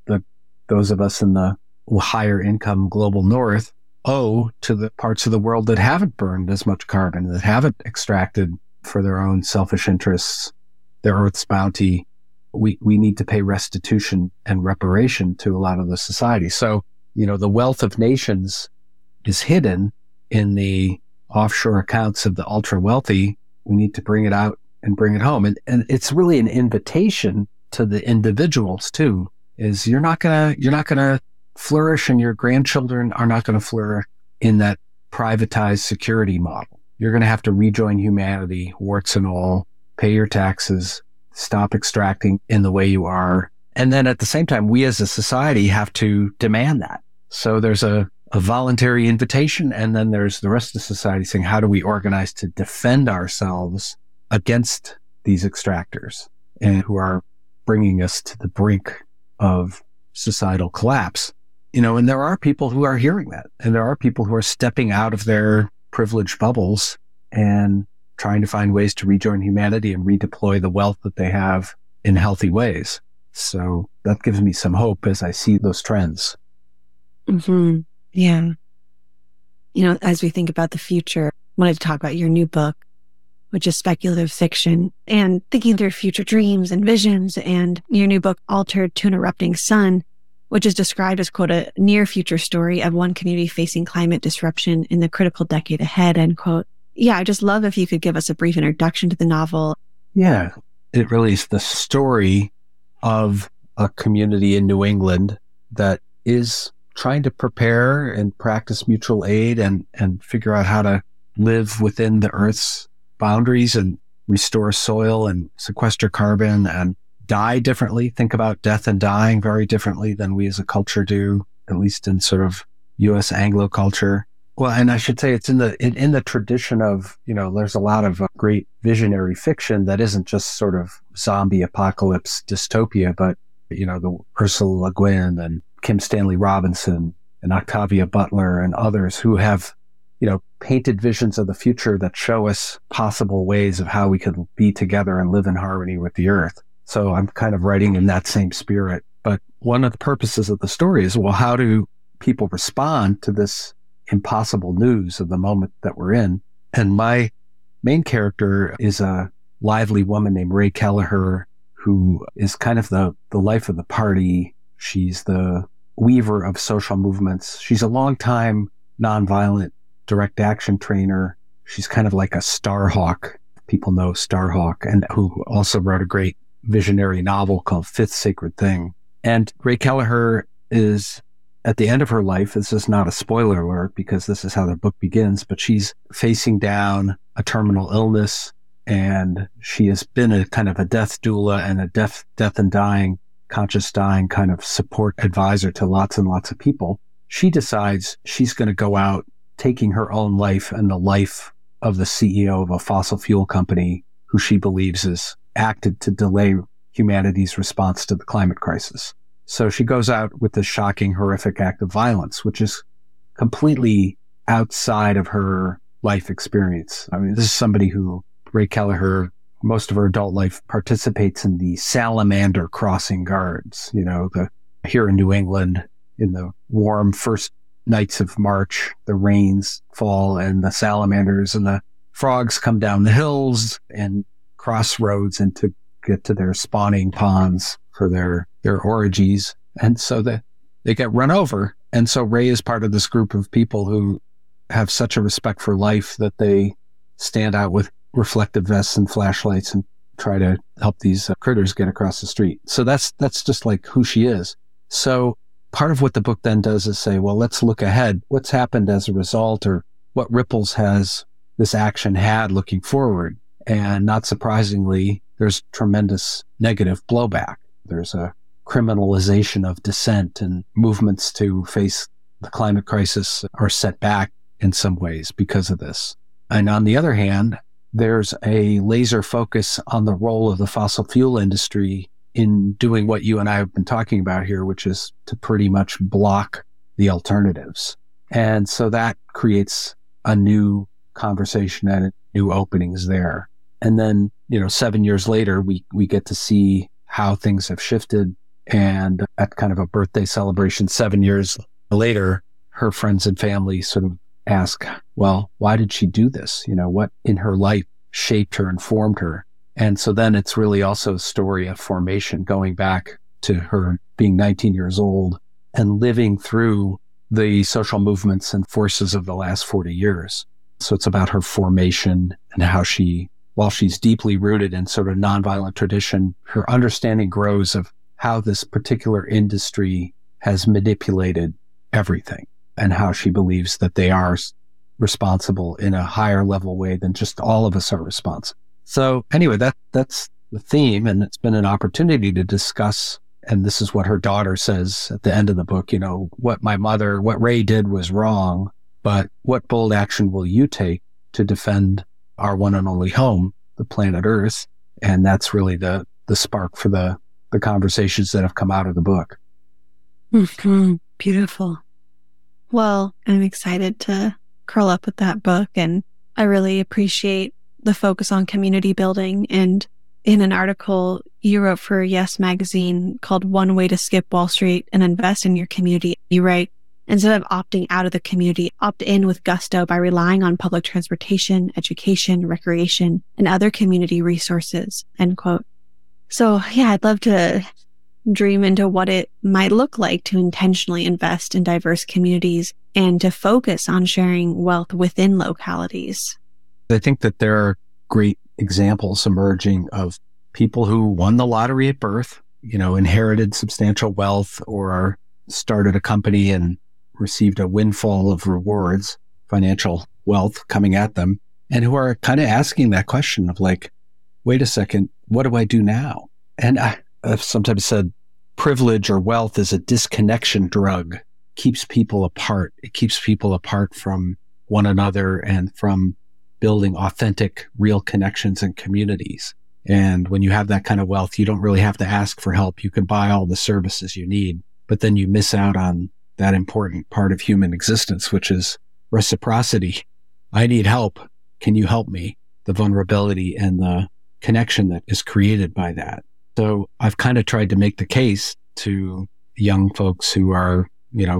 those of us in the higher income global north owe to the parts of the world that haven't burned as much carbon, that haven't extracted for their own selfish interests their Earth's bounty. We need to pay restitution and reparation to a lot of the society. So, the wealth of nations is hidden in the offshore accounts of the ultra wealthy. We need to bring it out and bring it home. And it's really an invitation to the individuals too, is you're not gonna flourish, and your grandchildren are not going to flourish in that privatized security model. You're going to have to rejoin humanity, warts and all, pay your taxes, stop extracting in the way you are. And then at the same time, we as a society have to demand that. So there's a voluntary invitation, and then there's the rest of society saying, how do we organize to defend ourselves against these extractors and who are bringing us to the brink of societal collapse? And there are people who are hearing that, and there are people who are stepping out of their privileged bubbles and trying to find ways to rejoin humanity and redeploy the wealth that they have in healthy ways. So that gives me some hope as I see those trends. Mm-hmm. Yeah. As we think about the future, I wanted to talk about your new book, which is speculative fiction, and thinking through future dreams and visions, and your new book, Altered to an Erupting Sun, which is described as, quote, a near future story of one community facing climate disruption in the critical decade ahead, end quote. Yeah, I just love if you could give us a brief introduction to the novel. Yeah, it really is the story of a community in New England that is trying to prepare and practice mutual aid and figure out how to live within the Earth's boundaries and restore soil and sequester carbon and die differently, think about death and dying very differently than we as a culture do, at least in sort of U.S. Anglo culture. Well, and I should say it's in the tradition of, there's a lot of great visionary fiction that isn't just sort of zombie apocalypse dystopia, but, the Ursula Le Guin and Kim Stanley Robinson and Octavia Butler and others who have, painted visions of the future that show us possible ways of how we could be together and live in harmony with the earth. So I'm kind of writing in that same spirit. But one of the purposes of the story is, well, how do people respond to this impossible news of the moment that we're in? And my main character is a lively woman named Ray Kelleher, who is kind of the life of the party. She's the weaver of social movements. She's a longtime nonviolent direct action trainer. She's kind of like a Starhawk. People know Starhawk, and who also wrote a great visionary novel called Fifth Sacred Thing. And Ray Kelleher is at the end of her life. This is not a spoiler alert because this is how the book begins, but she's facing down a terminal illness, and she has been a kind of a death doula and a death and dying, conscious dying kind of support advisor to lots and lots of people. She decides she's going to go out taking her own life and the life of the CEO of a fossil fuel company who she believes has acted to delay humanity's response to the climate crisis. So she goes out with this shocking, horrific act of violence, which is completely outside of her life experience. I mean, this is somebody who, Ray Kelleher, most of her adult life participates in the salamander crossing guards, here in New England in the warm first nights of March, the rains fall and the salamanders and the frogs come down the hills and crossroads and to get to their spawning ponds for their orgies. And so they get run over. And so Ray is part of this group of people who have such a respect for life that they stand out with reflective vests and flashlights and try to help these critters get across the street. So that's just like who she is. So part of what the book then does is say, well, let's look ahead. What's happened as a result, or what ripples has this action had looking forward? And not surprisingly, there's tremendous negative blowback. There's a criminalization of dissent, and movements to face the climate crisis are set back in some ways because of this. And on the other hand, there's a laser focus on the role of the fossil fuel industry in doing what you and I have been talking about here, which is to pretty much block the alternatives. And so that creates a new conversation and new openings there. And then, 7 years later, we get to see how things have shifted. And at kind of a birthday celebration 7 years later, her friends and family sort of ask, well, why did she do this? What in her life shaped her and formed her? And so then it's really also a story of formation, going back to her being 19 years old and living through the social movements and forces of the last 40 years. So it's about her formation and how she while she's deeply rooted in sort of nonviolent tradition, her understanding grows of how this particular industry has manipulated everything and how she believes that they are responsible in a higher level way than just all of us are responsible. So anyway, that's the theme, and it's been an opportunity to discuss. And this is what her daughter says at the end of the book, what Ray did was wrong, but what bold action will you take to defend our one and only home, the planet Earth? And that's really the spark for the conversations that have come out of the book. Mm-hmm. Beautiful. Well, I'm excited to curl up with that book, and I really appreciate the focus on community building. And in an article you wrote for Yes Magazine called One Way to Skip Wall Street and Invest in Your Community, you write, instead of opting out of the community, opt in with gusto by relying on public transportation, education, recreation, and other community resources, end quote. So yeah, I'd love to dream into what it might look like to intentionally invest in diverse communities and to focus on sharing wealth within localities. I think that there are great examples emerging of people who won the lottery at birth, inherited substantial wealth or started a company and received a windfall of rewards, financial wealth coming at them, and who are kind of asking that question of like, wait a second, what do I do now? And I've sometimes said privilege or wealth is a disconnection drug, keeps people apart. It keeps people apart from one another and from building authentic, real connections and communities. And when you have that kind of wealth, you don't really have to ask for help. You can buy all the services you need, but then you miss out on that important part of human existence, which is reciprocity. I need help. Can you help me? The vulnerability and the connection that is created by that. So I've kind of tried to make the case to young folks who are,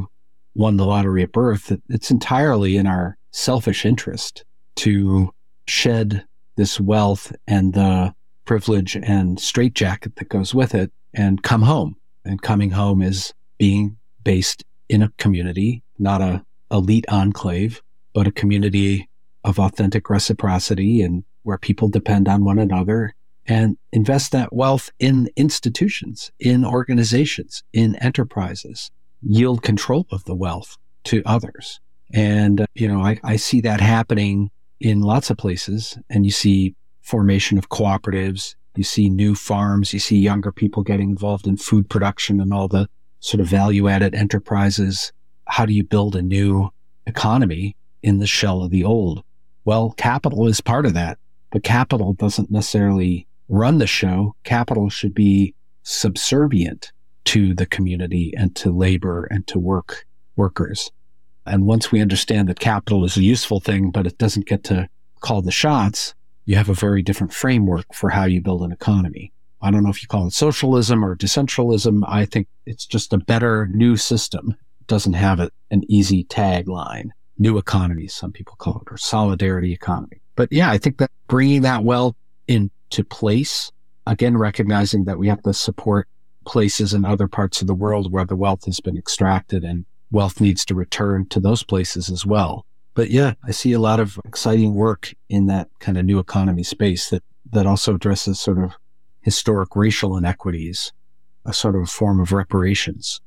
won the lottery at birth that it's entirely in our selfish interest to shed this wealth and the privilege and straitjacket that goes with it and come home. And coming home is being based in a community, not a elite enclave, but a community of authentic reciprocity and where people depend on one another, and invest that wealth in institutions, in organizations, in enterprises, yield control of the wealth to others. And, I see that happening in lots of places, and you see formation of cooperatives, you see new farms, you see younger people getting involved in food production and all the sort of value-added enterprises. How do you build a new economy in the shell of the old? Well, capital is part of that, but capital doesn't necessarily run the show. Capital should be subservient to the community and to labor and to workers. And once we understand that capital is a useful thing, but it doesn't get to call the shots, you have a very different framework for how you build an economy. I don't know if you call it socialism or decentralism. I think it's just a better new system. It doesn't have an easy tagline. New economy, some people call it, or solidarity economy. But yeah, I think that bringing that wealth into place, again, recognizing that we have to support places in other parts of the world where the wealth has been extracted and wealth needs to return to those places as well. But yeah, I see a lot of exciting work in that kind of new economy space that also addresses sort of historic racial inequities, a sort of form of reparations.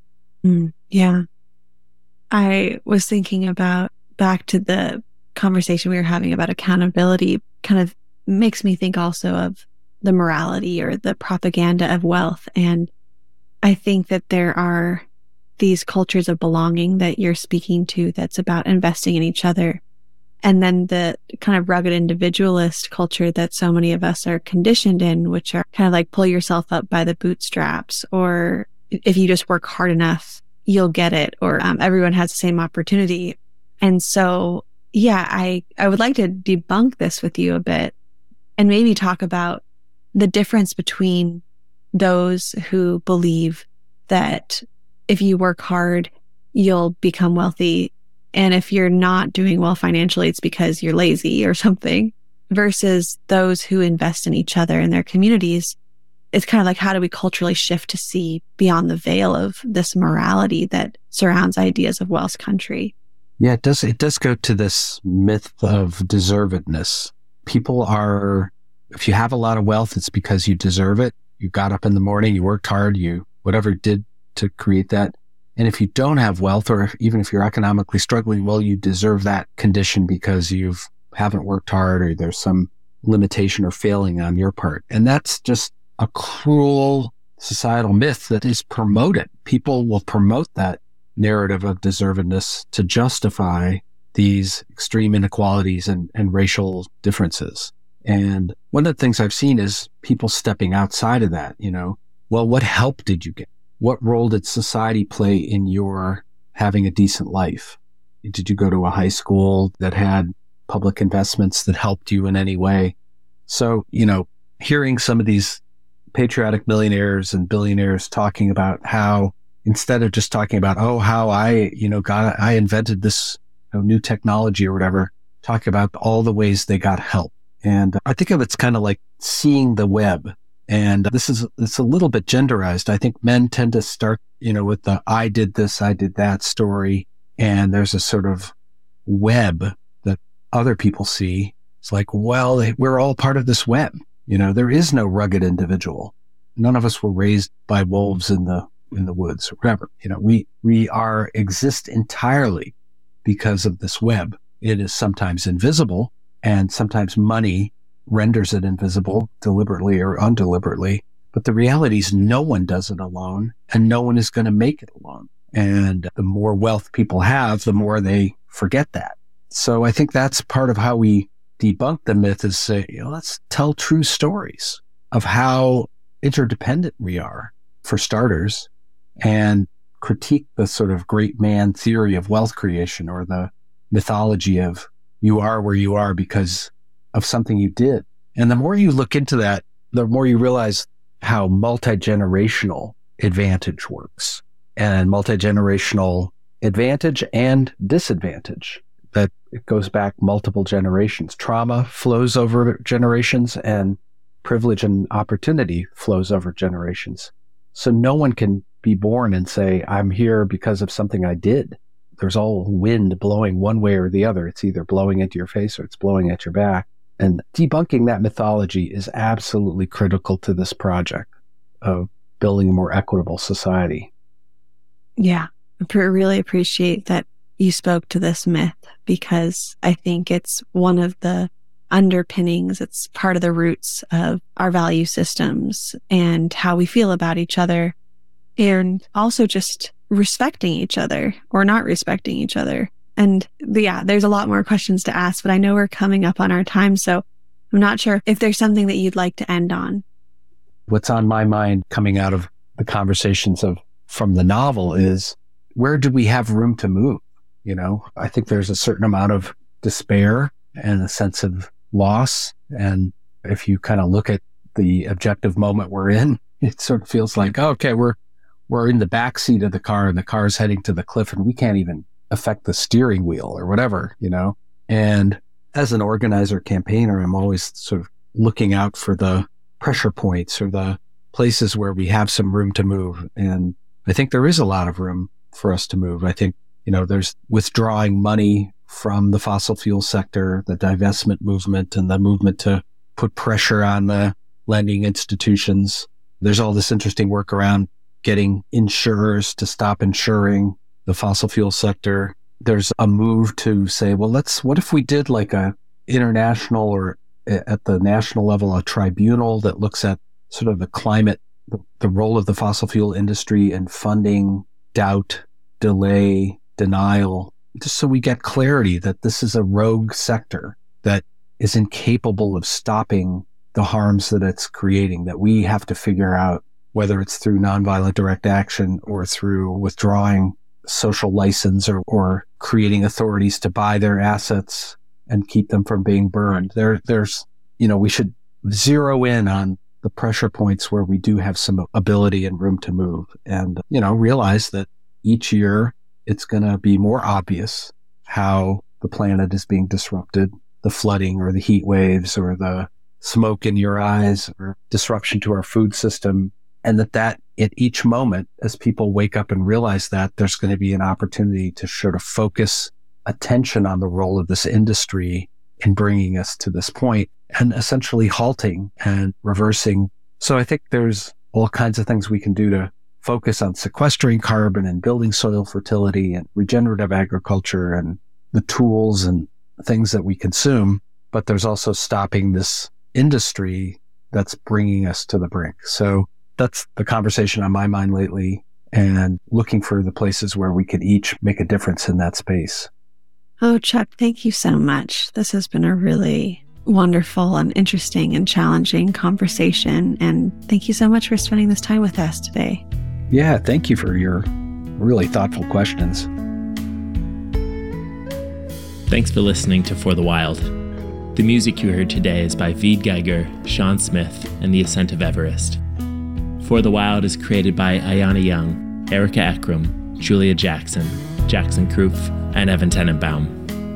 Yeah. I was thinking about back to the conversation we were having about accountability, kind of makes me think also of the morality or the propaganda of wealth. And I think that there are these cultures of belonging that you're speaking to that's about investing in each other. And then the kind of rugged individualist culture that so many of us are conditioned in, which are kind of like pull yourself up by the bootstraps, or if you just work hard enough, you'll get it, or everyone has the same opportunity. And so, yeah, I would like to debunk this with you a bit and maybe talk about the difference between those who believe that if you work hard, you'll become wealthy. And if you're not doing well financially, it's because you're lazy or something, versus those who invest in each other and their communities. It's kind of like, how do we culturally shift to see beyond the veil of this morality that surrounds ideas of wealth's country? Yeah, it does go to this myth of deservedness. people are, if you have a lot of wealth, it's because you deserve it. You got up in the morning, you worked hard, you whatever you did to create that. And if you don't have wealth, or even if you're economically struggling, well, you deserve that condition because you haven't worked hard, or there's some limitation or failing on your part. And that's just a cruel societal myth that is promoted. People will promote that narrative of deservedness to justify these extreme inequalities and racial differences. And one of the things I've seen is people stepping outside of that, well, what help did you get? What role did society play in your having a decent life? Did you go to a high school that had public investments that helped you in any way? So, hearing some of these patriotic millionaires and billionaires talking about how, instead of just talking about, how I invented this new technology or whatever, talk about all the ways they got help. And I think of it's kind of like seeing the web. And it's a little bit genderized. I think men tend to start, with the I did this, I did that story. And there's a sort of web that other people see. It's like, well, we're all part of this web. There is no rugged individual. None of us were raised by wolves in the woods or whatever. We exist entirely because of this web. It is sometimes invisible, and sometimes money renders it invisible, deliberately or undeliberately. But the reality is no one does it alone, and no one is going to make it alone. And the more wealth people have, the more they forget that. So I think that's part of how we debunk the myth, is say, let's tell true stories of how interdependent we are, for starters, and critique the sort of great man theory of wealth creation, or the mythology of you are where you are because of something you did. And the more you look into that, the more you realize how multi-generational advantage works, and multi-generational advantage and disadvantage, that it goes back multiple generations. Trauma flows over generations, and privilege and opportunity flows over generations. So no one can be born and say, I'm here because of something I did. There's all wind blowing one way or the other. It's either blowing into your face or it's blowing at your back. And debunking that mythology is absolutely critical to this project of building a more equitable society. Yeah, I really appreciate that you spoke to this myth, because I think it's one of the underpinnings. It's part of the roots of our value systems and how we feel about each other, and also just respecting each other or not respecting each other. And yeah, there's a lot more questions to ask, but I know we're coming up on our time, so I'm not sure if there's something that you'd like to end on. What's on my mind coming out of the conversations from the novel is, where do we have room to move? I think there's a certain amount of despair and a sense of loss. And if you kind of look at the objective moment we're in, it sort of feels like, okay, we're in the back seat of the car, and the car's heading to the cliff, and we can't even affect the steering wheel or whatever, And as an organizer, campaigner, I'm always sort of looking out for the pressure points or the places where we have some room to move. And I think there is a lot of room for us to move. I think, there's withdrawing money from the fossil fuel sector, the divestment movement, and the movement to put pressure on the lending institutions. There's all this interesting work around getting insurers to stop insuring the fossil fuel sector. There's a move to say, well, what if we did like a international, or at the national level, a tribunal that looks at sort of the climate, the role of the fossil fuel industry in funding doubt, delay, denial, just so we get clarity that this is a rogue sector that is incapable of stopping the harms that it's creating, that we have to figure out, whether it's through nonviolent direct action or through withdrawing social license, or creating authorities to buy their assets and keep them from being burned. There's, we should zero in on the pressure points where we do have some ability and room to move, and, realize that each year it's going to be more obvious how the planet is being disrupted, the flooding or the heat waves or the smoke in your eyes or disruption to our food system. And that at each moment, as people wake up and realize that, there's going to be an opportunity to sort of focus attention on the role of this industry in bringing us to this point and essentially halting and reversing. So I think there's all kinds of things we can do to focus on sequestering carbon and building soil fertility and regenerative agriculture and the tools and things that we consume. But there's also stopping this industry that's bringing us to the brink. So that's the conversation on my mind lately, and looking for the places where we could each make a difference in that space. Oh, Chuck, thank you so much. This has been a really wonderful and interesting and challenging conversation. And thank you so much for spending this time with us today. Yeah, thank you for your really thoughtful questions. Thanks for listening to For the Wild. The music you heard today is by Veed Geiger, Sean Smith, and the Ascent of Everest. For the Wild is created by Ayana Young, Erica Ekram, Julia Jackson, Jackson Kroof, and Evan Tenenbaum.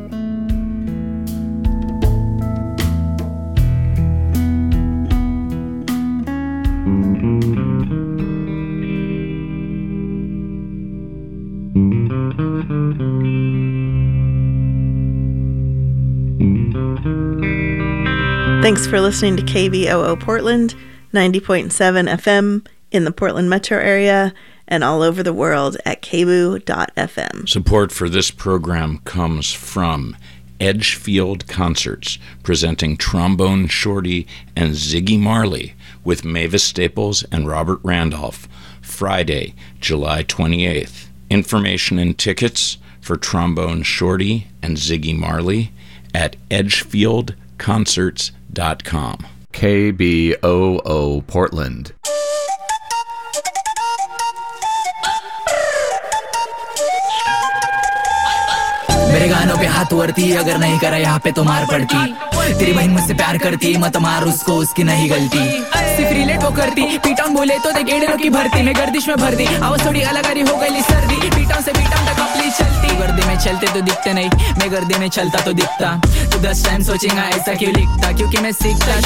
Thanks for listening to KBOO Portland, 90.7 FM in the Portland metro area and all over the world at kboo.fm. Support for this program comes from Edgefield Concerts, presenting Trombone Shorty and Ziggy Marley with Mavis Staples and Robert Randolph, Friday, July 28th. Information and tickets for Trombone Shorty and Ziggy Marley at edgefieldconcerts.com. KBOO Portland. मेरे गानों पे हाथ वरती अगर नहीं करा यहाँ पे तो मार पड़ती तेरी बहन मुझसे प्यार करती मत मार उसको उसकी नहीं गलती सिर्फ रिलेट वो करती पीटाउन बोले तो दे गेड़े की भरती मैं गर्दिश में भर दी आवाज थोड़ी अलग आ रही हो गई सर्दी पीटाउन से पीटाउन तक अपनी चलती गर्दी में चलते तो दिखते नहीं मैं गर्दी में चलता तो दिखता तू 10 टाइम सोचेगा ऐसा क्यों लिखता क्योंकि मैं सीखता